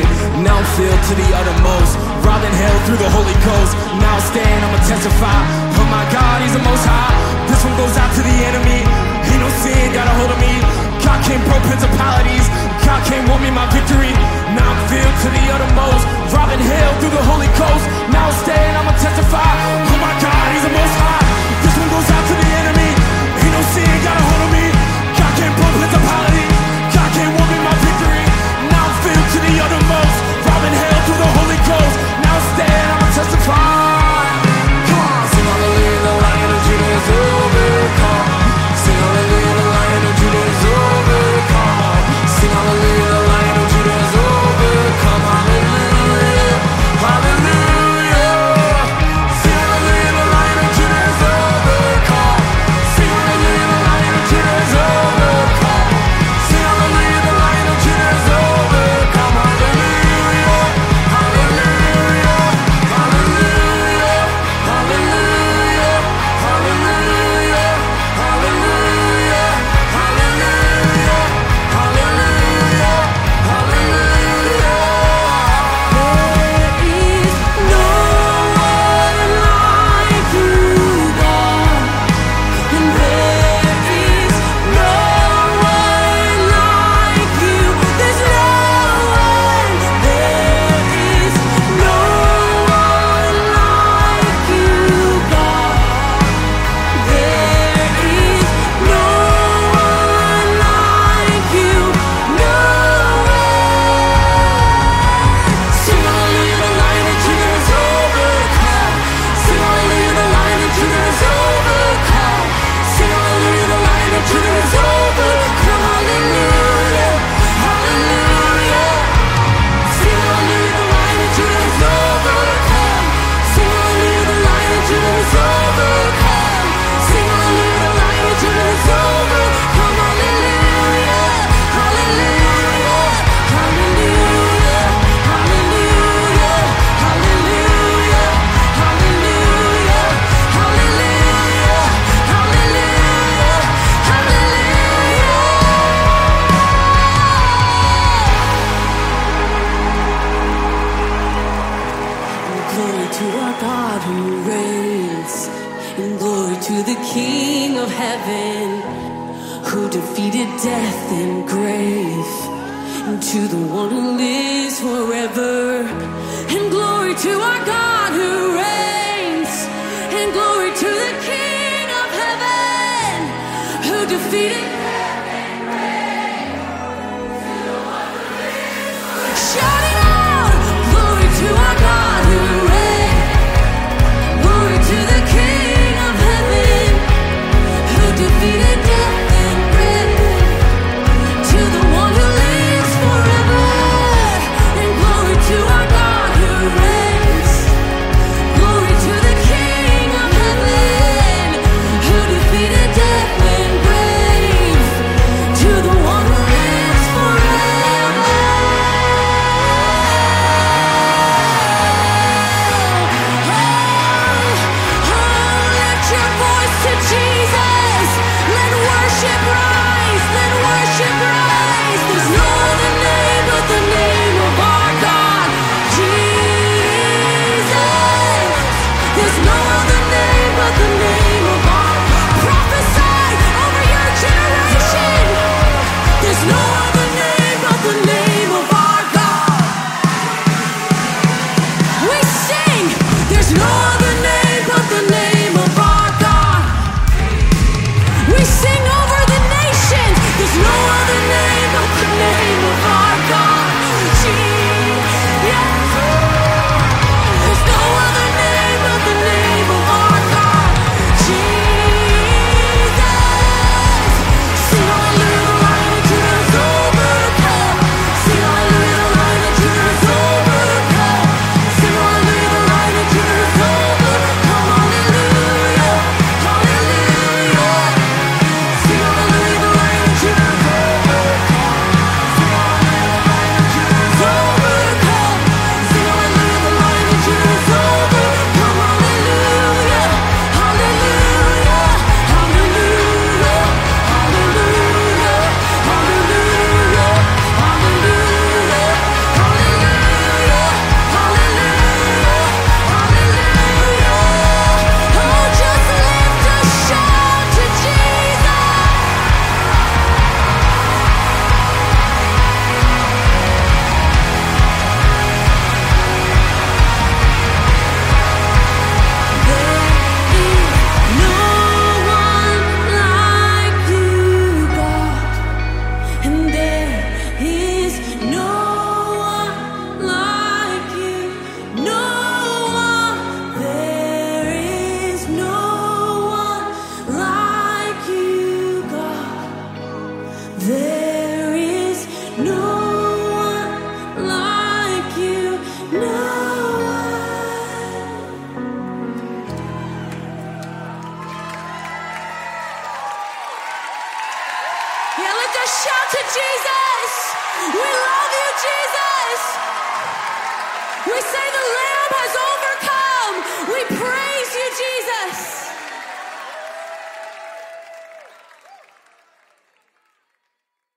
now I'm filled to the uttermost. Robbing hell through the Holy Ghost. Now I stand, I'ma testify. Oh my God, He's the Most High. This one goes out to the enemy. Ain't no sin got a hold of me. God came, broke principalities. God came, won me my victory. Now I'm filled to the uttermost. Robbing hell through the Holy Ghost. Now I stand, I'ma testify. Oh my God, He's the Most High. This one goes out to the enemy. Ain't no sin got a hold of me. God came, broke principalities. God came, won me my victory. Now I'm filled to the uttermost. Robbing hell through the Holy Ghost. Now I stand, I'ma testify. Come on, sing hallelujah, the Lion of Judah is overcome. Sing hallelujah, the Lion of Judah is overcome. Sing hallelujah, the Lion of Judah is overcome. Hallelujah, hallelujah. Sing hallelujah, the Lion of Judah is overcome. Sing hallelujah, the Lion of Judah is overcome. Sing hallelujah, the Lion of Judah is overcome. Hallelujah, hallelujah, hallelujah, hallelujah, hallelujah, hallelujah, hallelujah, hallelujah, hallelujah. There is no one like you, God, and there is no one like you. There's no one. There is no one like you, God. There is no one like you. No one. Sing hallelujah, the Lion of Judah is overcome. Sing hallelujah, the Lion of Judah is overcome. Sing hallelujah, the Lion of Judah is overcome. Hallelujah, hallelujah. Sing hallelujah, the Lion of Judah is overcome. Sing hallelujah, the Lion of Judah is overcome. Sing hallelujah, the Lion of Judah is overcome. Hallelujah, hallelujah, hallelujah, hallelujah, hallelujah, hallelujah, hallelujah, hallelujah, hallelujah. Glory to our God who reigns, and glory to the King of heaven, who defeated death and grave, and to the one who lives forever. And glory to our God